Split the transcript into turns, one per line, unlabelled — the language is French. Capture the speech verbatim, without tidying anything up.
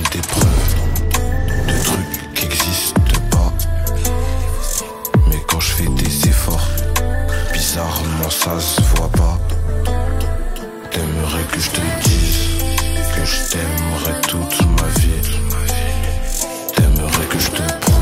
des preuves de trucs qui existent pas. Mais quand je fais des efforts, bizarrement ça se voit pas. T'aimerais que je te dise que je t'aimerais toute ma vie. T'aimerais que je te prenne